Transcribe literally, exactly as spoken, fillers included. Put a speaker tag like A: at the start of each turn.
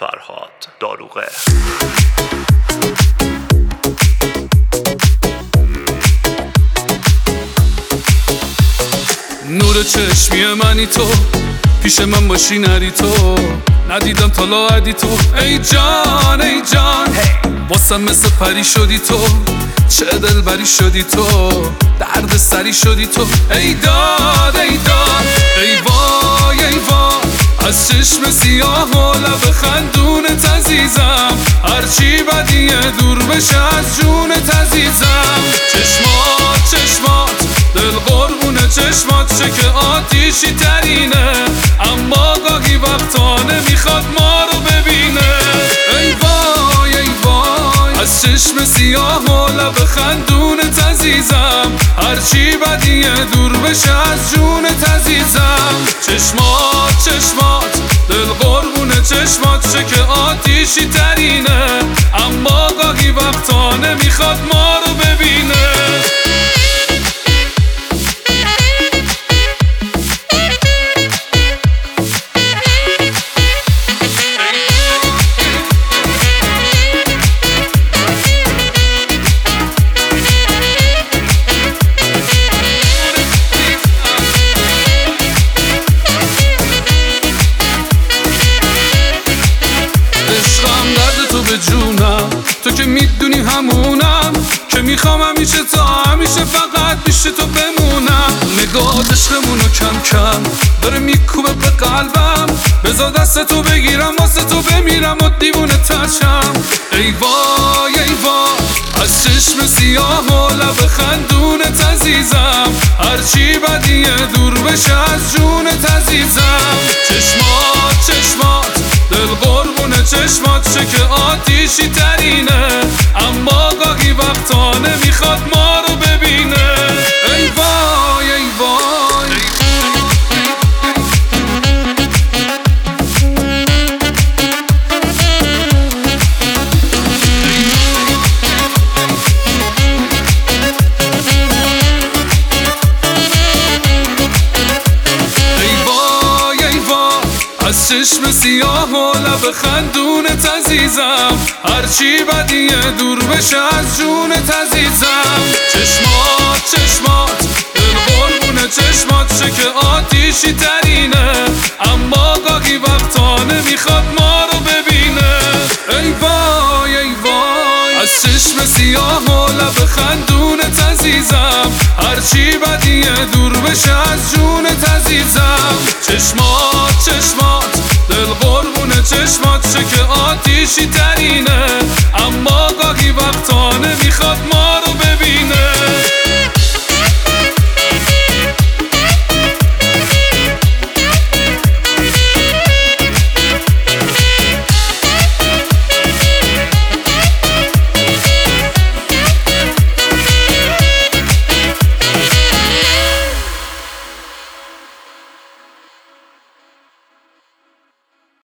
A: فرهاد داروغه.
B: نور چشمی منی تو، پیش من باشی نری تو، ندیدم تا لاعدی تو. ای جان ای جان واسم مثل پری شدی تو، چه دلبری شدی تو، درد سری شدی تو. ای داد ای داد ای وای ای وای، از چشم سیاه و لب خندونت عزیزم، هرچی بدیه دور بشه از جونت عزیزم. چشمات چشمات دل قربونه چشمات، چه که آتیشی ترینه اما گاهی وقتا نمیخواد ما رو ببینه. ای وای ای وای، از چشم سیاه و لب خندونت عزیزم، هرچی بدیه دور بشه از جونت عزیزم. چشمات چشمات دل قربونه چشمات، چه که آتیشی ترینه اما گاهی وقتا نمیخواد ما رو ببینه. جونم تو که میدونی همونم، که میخوام همیشه تا همیشه فقط پیش تو بمونم. نگاه عشقمونو کم کم داره میکوبه به قلبم، بذار دست تو بگیرم واسه تو بمیرم و دیوونه ترشم. ای وای ای وای، از چشم سیاه و لب خندونت عزیزم، هرچی بدیه دور بشه از جونت عزیزم. چشمات چشمات دل قربونه چشمات، چه که آتیشی ترینه اما گاهی وقتا نمیخواد ما رو ببینه. ای وای ای وای، از چشم سیاه و لب خندونت عزیزم، هرچی بدیه دور بشه از جونت عزیزم. چشمات چشمات دل قربونه چشمات، چه که آتیشی ترینه اما گاهی وقتا نمیخواد ما رو ببینه. ای وای ای وای، از چشم سیاه و لب خندونت عزیزم، هرچی بدیه دور بشه از جونت عزیزم. چشمات چشمات دل قربونه چشمات، چه که آتیشی ترینه